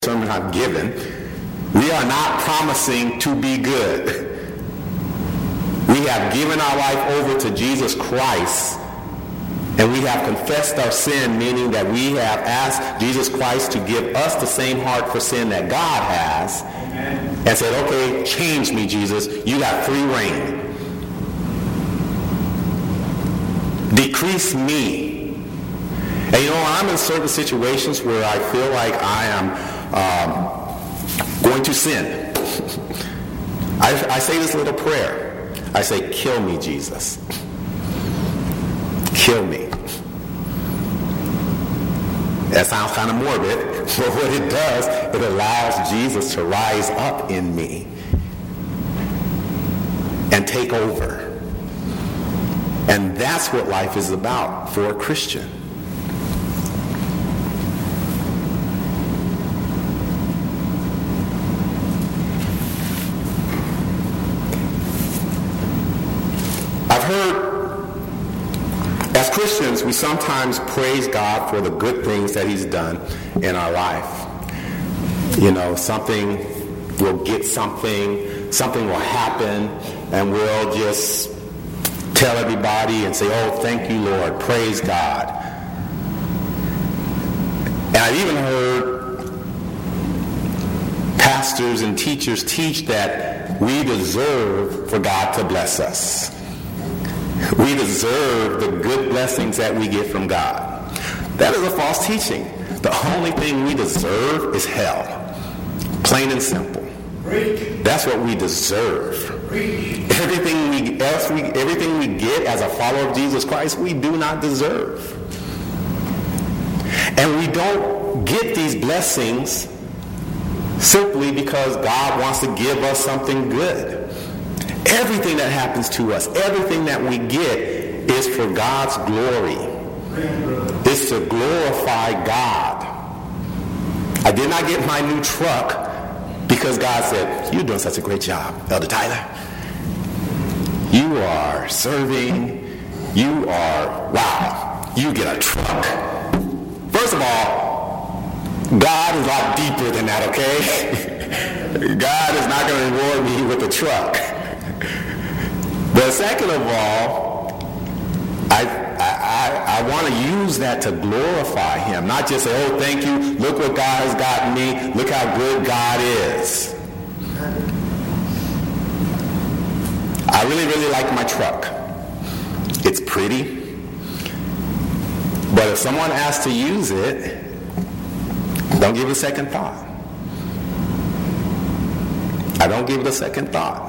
sermon I've given, we are not promising to be good. We have given our life over to Jesus Christ, and we have confessed our sin, meaning that we have asked Jesus Christ to give us the same heart for sin that God has. Amen. And said, okay, change me, Jesus. You got free reign. Decrease me. And I'm in certain situations where I feel like I am going to sin. I say this little prayer. I say, kill me, Jesus. Kill me. That sounds kind of morbid, but what it does, it allows Jesus to rise up in me and take over. And that's what life is about for a Christian. I've heard, as Christians, we sometimes praise God for the good things that he's done in our life. Something, we'll get something will happen, and we'll just tell everybody and say, oh, thank you, Lord, praise God. And I've even heard pastors and teachers teach that we deserve for God to bless us. We deserve the good blessings that we get from God. That is a false teaching. The only thing we deserve is hell. Plain and simple. That's what we deserve. Everything we get as a follower of Jesus Christ, we do not deserve. And we don't get these blessings simply because God wants to give us something good. Everything that happens to us, everything that we get is for God's glory. It's to glorify God. I did not get my new truck because God said, you're doing such a great job, Elder Tyler. You are serving. Wow, you get a truck. First of all, God is a lot deeper than that, okay? God is not going to reward me with a truck. But second of all, I want to use that to glorify him, not just say, oh, thank you, look what God has gotten me, look how good God is. I really, really like my truck. It's pretty. But if someone asks to use it, don't give it a second thought. I don't give it a second thought.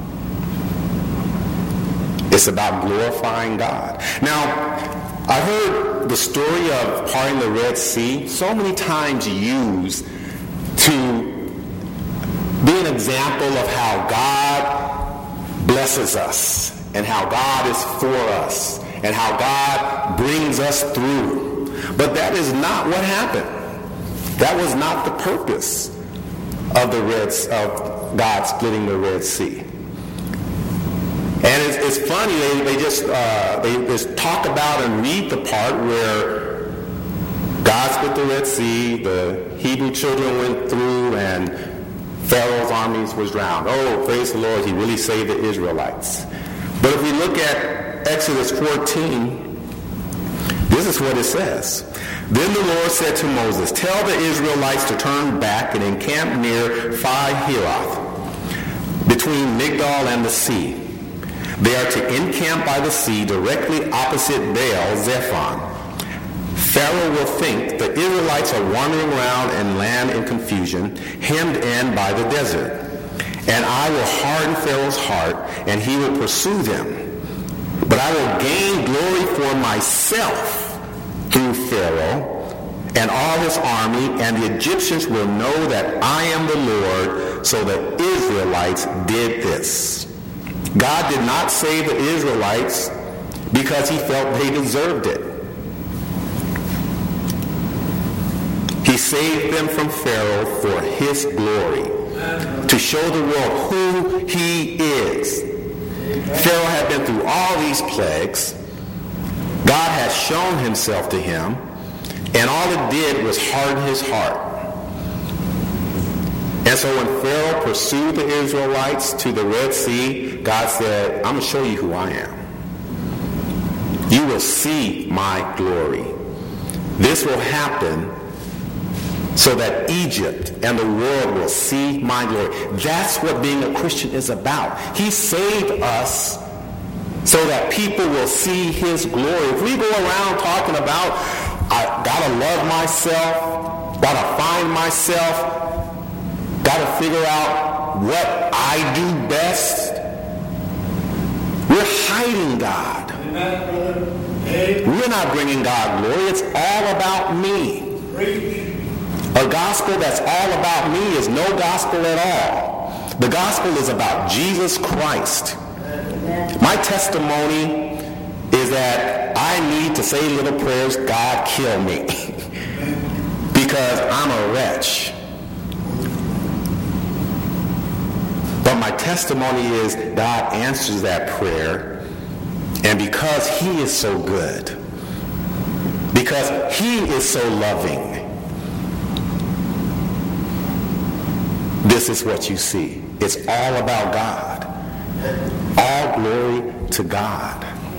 It's about glorifying God. Now, I heard the story of parting the Red Sea so many times used to be an example of how God blesses us and how God is for us and how God brings us through. But that is not what happened. That was not the purpose of God splitting the Red Sea. And it's funny, they just talk about and read the part where God split the Red Sea, the Hebrew children went through, and Pharaoh's armies was drowned. Oh, praise the Lord, he really saved the Israelites. But if we look at Exodus 14, this is what it says. Then the Lord said to Moses, tell the Israelites to turn back and encamp near Pi-Hahiroth, between Migdol and the sea. They are to encamp by the sea directly opposite Baal-Zephon. Pharaoh will think the Israelites are wandering around and land in confusion, hemmed in by the desert. And I will harden Pharaoh's heart, and he will pursue them. But I will gain glory for myself through Pharaoh and all his army, and the Egyptians will know that I am the Lord. So the Israelites did this. God did not save the Israelites because he felt they deserved it. He saved them from Pharaoh for his glory, to show the world who he is. Pharaoh had been through all these plagues. God had shown himself to him, and all it did was harden his heart. And so when Pharaoh pursued the Israelites to the Red Sea, God said, I'm going to show you who I am. You will see my glory. This will happen so that Egypt and the world will see my glory. That's what being a Christian is about. He saved us so that people will see his glory. If we go around talking about, I gotta love myself, gotta find myself, gotta figure out what I do best, we're hiding God. We're not bringing God glory. It's all about me. A gospel that's all about me is no gospel at all. The gospel is about Jesus Christ. My testimony is that I need to say little prayers, God kill me, because I'm a wretch. But my testimony is God answers that prayer, and because he is so good, because he is so loving, this is what you see. It's all about God. All glory to God.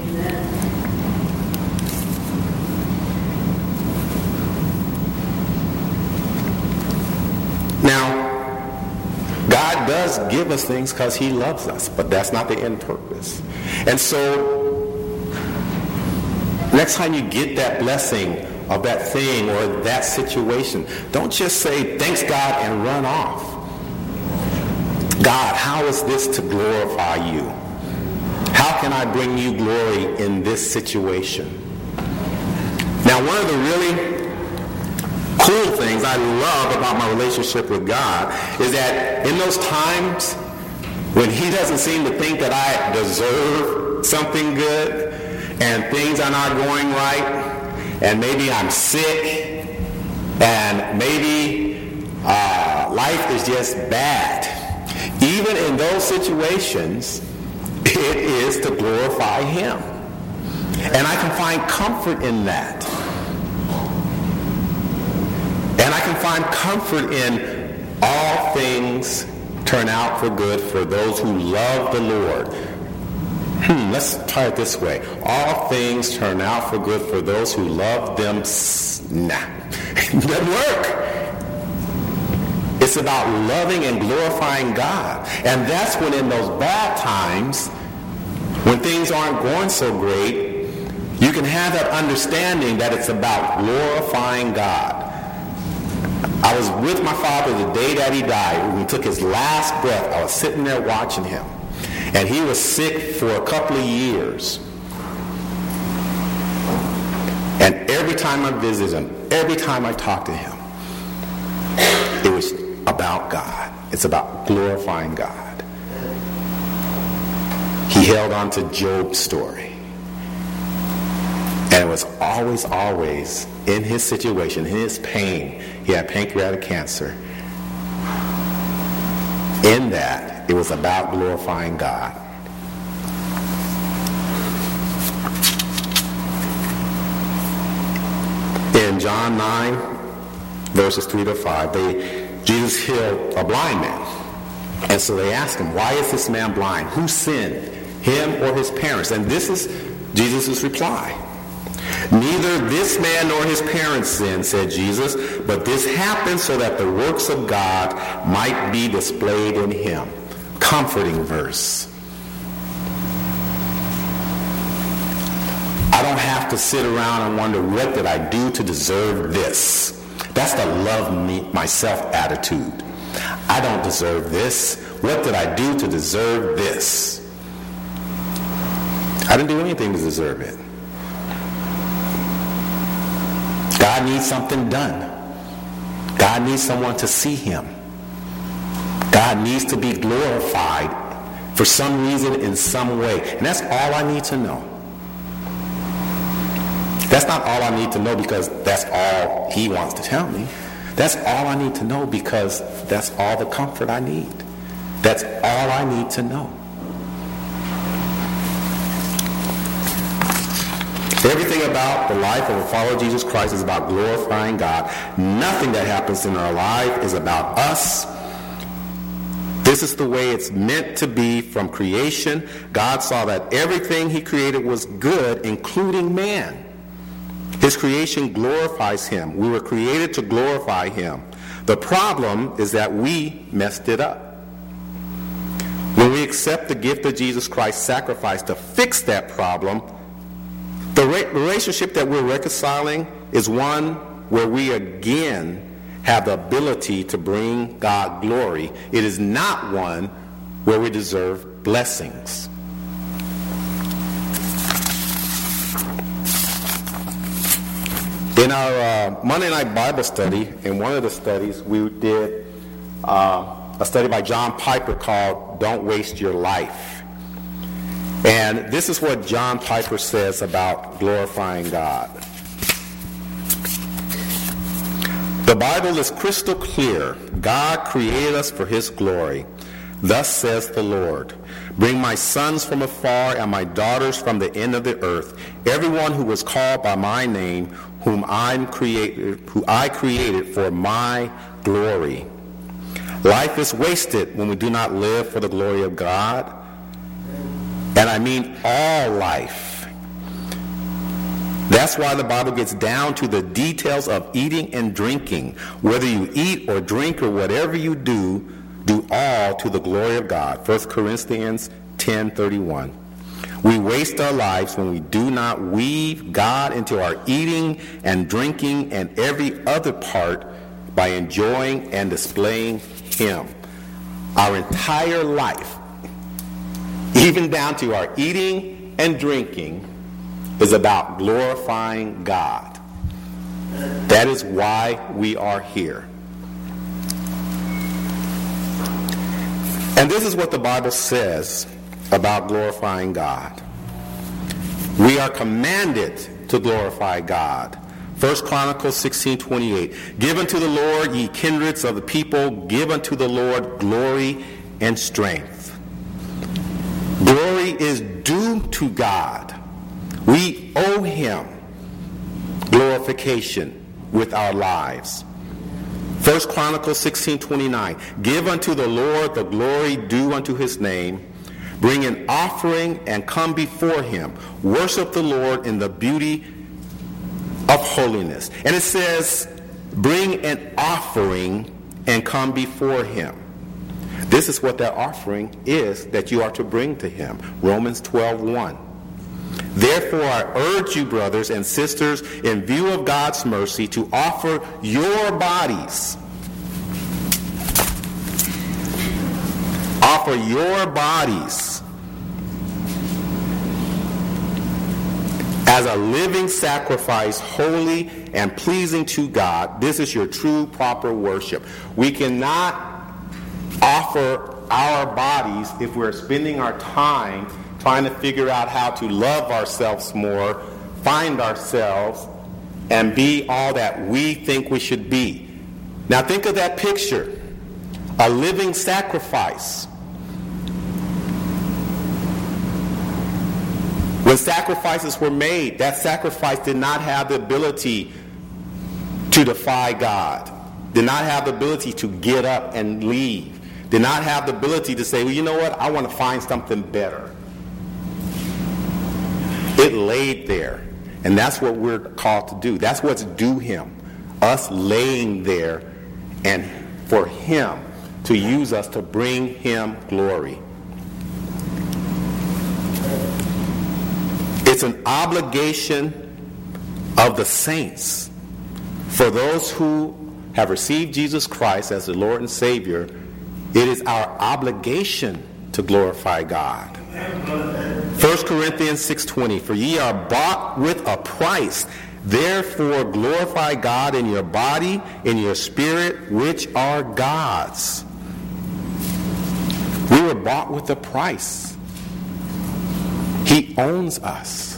Now, God does give us things because he loves us, but that's not the end purpose. And so, next time you get that blessing of that thing or that situation, don't just say, thanks God, and run off. God, how is this to glorify you? How can I bring you glory in this situation? Now, one of the really cool things I love about my relationship with God is that in those times when he doesn't seem to think that I deserve something good and things are not going right and maybe I'm sick and maybe life is just bad, even in those situations, it is to glorify him. And I can find comfort in that. And I can find comfort in all things turn out for good for those who love the Lord. Let's try it this way. All things turn out for good for those who love them. Nah, it doesn't work. It's about loving and glorifying God. And that's when in those bad times, when things aren't going so great, you can have that understanding that it's about glorifying God. I was with my father the day that he died. When he took his last breath, I was sitting there watching him. And he was sick for a couple of years. And every time I visited him, every time I talked to him, it was about God. It's about glorifying God. He held on to Job's story. And it was always in his situation, in his pain. He had pancreatic cancer. In that, it was about glorifying God. In John 9, verses 3 to 5, Jesus healed a blind man. And so they asked him, why is this man blind? Who sinned, him or his parents? And this is Jesus' reply. Neither this man nor his parents sinned, said Jesus, but this happened so that the works of God might be displayed in him. Comforting verse. I don't have to sit around and wonder, what did I do to deserve this? That's the love me myself attitude. I don't deserve this. What did I do to deserve this? I didn't do anything to deserve it. God needs something done. God needs someone to see him. God needs to be glorified for some reason, in some way. And that's all I need to know. That's not all I need to know because that's all he wants to tell me. That's all I need to know because that's all the comfort I need. That's all I need to know. Everything about the life of a follower of Jesus Christ is about glorifying God. Nothing that happens in our life is about us. This is the way it's meant to be from creation. God saw that everything he created was good, including man. His creation glorifies him. We were created to glorify him. The problem is that we messed it up. When we accept the gift of Jesus Christ's sacrifice to fix that problem, the relationship that we're reconciling is one where we again have the ability to bring God glory. It is not one where we deserve blessings. In our Monday night Bible study, in one of the studies, we did a study by John Piper called Don't Waste Your Life. And this is what John Piper says about glorifying God. The Bible is crystal clear. God created us for his glory. Thus says the Lord, bring my sons from afar and my daughters from the end of the earth, everyone who was called by my name, who I created for my glory. Life is wasted when we do not live for the glory of God. And I mean all life. That's why the Bible gets down to the details of eating and drinking. Whether you eat or drink or whatever you do all to the glory of God. 1 Corinthians 10:31. We waste our lives when we do not weave God into our eating and drinking and every other part by enjoying and displaying him. Our entire life, even down to our eating and drinking, is about glorifying God. That is why we are here. And this is what the Bible says about glorifying God. We are commanded to glorify God. 1 Chronicles 16:28. Give unto the Lord, ye kindreds of the people, give unto the Lord glory and strength. Glory is due to God. We owe him glorification with our lives. 1 Chronicles 16:29. Give unto the Lord the glory due unto his name. Bring an offering and come before him. Worship the Lord in the beauty of holiness. And it says, bring an offering and come before him. This is what that offering is that you are to bring to him. Romans 12:1. Therefore I urge you, brothers and sisters, in view of God's mercy, to offer your bodies. Offer your bodies as a living sacrifice, holy and pleasing to God. This is your true, proper worship. We cannot offer our bodies if we're spending our time trying to figure out how to love ourselves more, find ourselves, and be all that we think we should be. Now think of that picture. A living sacrifice. When sacrifices were made, that sacrifice did not have the ability to defy God, did not have the ability to get up and leave, did not have the ability to say, well, you know what, I want to find something better. It laid there, and that's what we're called to do. That's what's due him, us laying there, and for him to use us to bring him glory. It's an obligation of the saints. For those who have received Jesus Christ as the Lord and Savior, it is our obligation to glorify God. 1 Corinthians 6:20, for ye are bought with a price. Therefore glorify God in your body, in your spirit, which are God's. We were bought with a price. He owns us.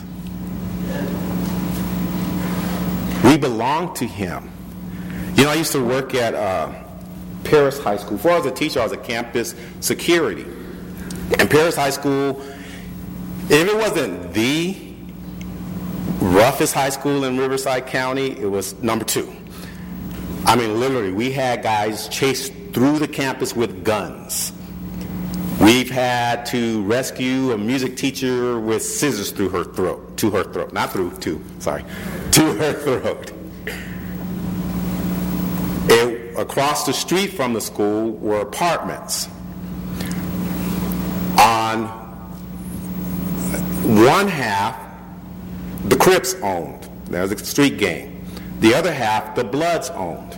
We belong to him. You know, I used to work at Paris High School. Before I was a teacher, I was a campus security. And Paris High School, if it wasn't the roughest high school in Riverside County, it was number 2. I mean, literally, we had guys chased through the campus with guns. We've had to rescue a music teacher with scissors to her throat. Across the street from the school were apartments. On one half, the Crips owned. There was a street gang. The other half, the Bloods owned.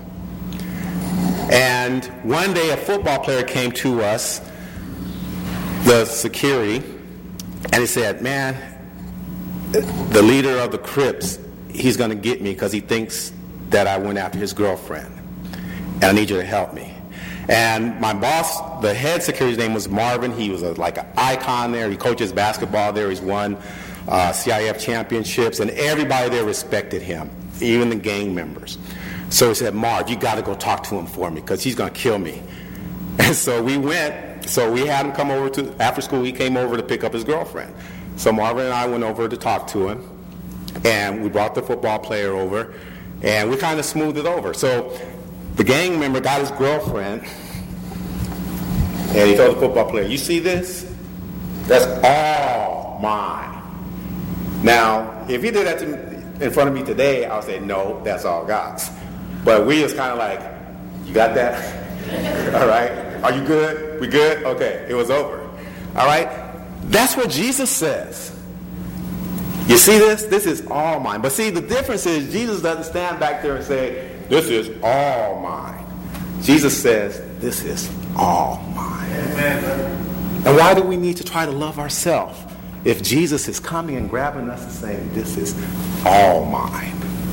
And one day a football player came to us, the security, and he said, man, the leader of the Crips, he's going to get me because he thinks that I went after his girlfriend. And I need you to help me. And my boss, the head security's name was Marvin. He was like an icon there. He coaches basketball there. He's won CIF championships. And everybody there respected him, even the gang members. So he said, Marv, you got to go talk to him for me because he's going to kill me. And so we went. So we had him come over after school, he came over to pick up his girlfriend. So Marvin and I went over to talk to him. And we brought the football player over. And we kind of smoothed it over. So the gang member got his girlfriend, and he told the football player, you see this? That's all mine. Now, if he did that in front of me today, I would say, no, that's all God's. But we just kind of like, you got that? All right. Are you good? We good? Okay. It was over. All right. That's what Jesus says. You see this? This is all mine. But see, the difference is Jesus doesn't stand back there and say, this is all mine. Jesus says, this is all mine. Amen. And why do we need to try to love ourselves if Jesus is coming and grabbing us and saying, this is all mine?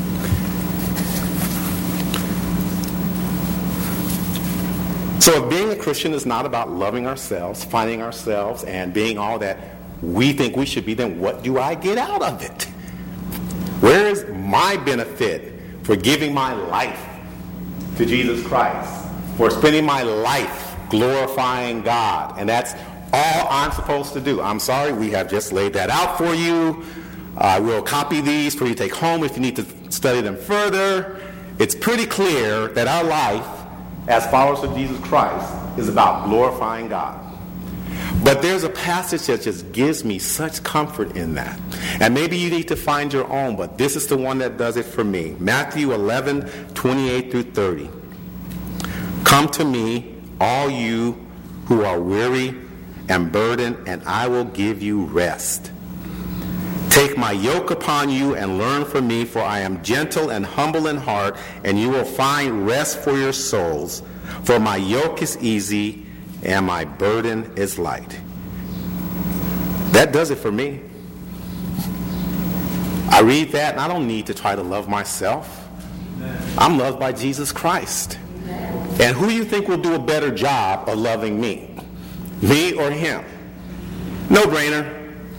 So if being a Christian is not about loving ourselves, finding ourselves, and being all that we think we should be, then what do I get out of it? Where is my benefit for giving my life to Jesus Christ, for spending my life glorifying God? And that's all I'm supposed to do. I'm sorry, we have just laid that out for you. I will copy these for you to take home if you need to study them further. It's pretty clear that our life as followers of Jesus Christ is about glorifying God. But there's a passage that just gives me such comfort in that. And maybe you need to find your own, but this is the one that does it for me. Matthew 11:28-30. Come to me, all you who are weary and burdened, and I will give you rest. Take my yoke upon you and learn from me, for I am gentle and humble in heart, and you will find rest for your souls. For my yoke is easy and my burden is light. That does it for me. I read that and I don't need to try to love myself. I'm loved by Jesus Christ. And who do you think will do a better job of loving me? Me or him? No brainer.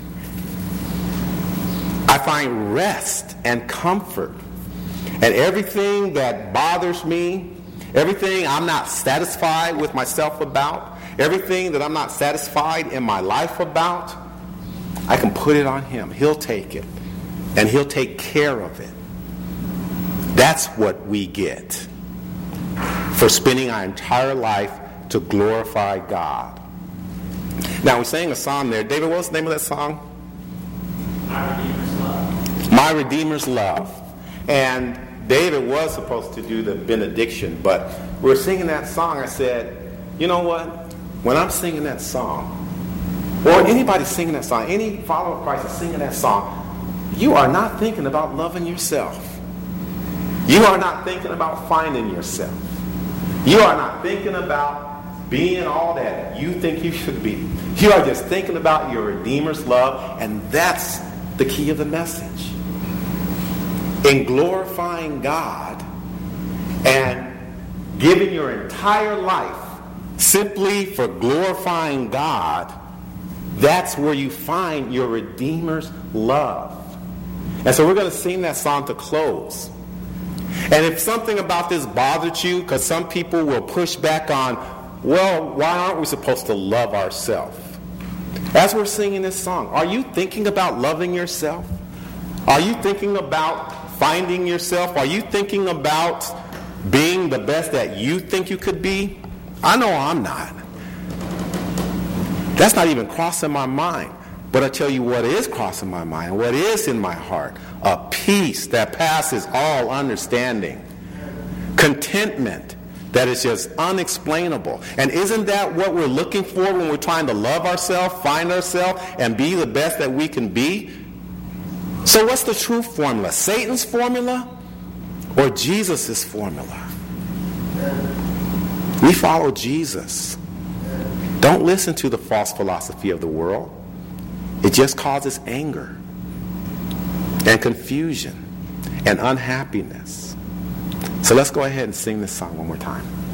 I find rest and comfort. And everything that bothers me, everything I'm not satisfied with myself about, everything that I'm not satisfied in my life about, I can put it on him. He'll take it. And he'll take care of it. That's what we get for spending our entire life to glorify God. Now, we sang a song there. David, what's the name of that song? My Redeemer's Love. My Redeemer's Love. And David was supposed to do the benediction, but we were singing that song. I said, you know what? When I'm singing that song, or anybody singing that song, any follower of Christ is singing that song, you are not thinking about loving yourself. You are not thinking about finding yourself. You are not thinking about being all that you think you should be. You are just thinking about your Redeemer's love, and that's the key of the message. In glorifying God and giving your entire life simply for glorifying God, that's where you find your Redeemer's love. And so we're going to sing that song to close. And if something about this bothered you, because some people will push back on, well, why aren't we supposed to love ourselves? As we're singing this song, are you thinking about loving yourself? Are you thinking about finding yourself? Are you thinking about being the best that you think you could be? I know I'm not. That's not even crossing my mind. But I tell you what is crossing my mind, what is in my heart, a peace that passes all understanding. Contentment that is just unexplainable. And isn't that what we're looking for when we're trying to love ourselves, find ourselves, and be the best that we can be? So what's the true formula? Satan's formula or Jesus' formula? We follow Jesus. Don't listen to the false philosophy of the world. It just causes anger and confusion and unhappiness. So let's go ahead and sing this song one more time.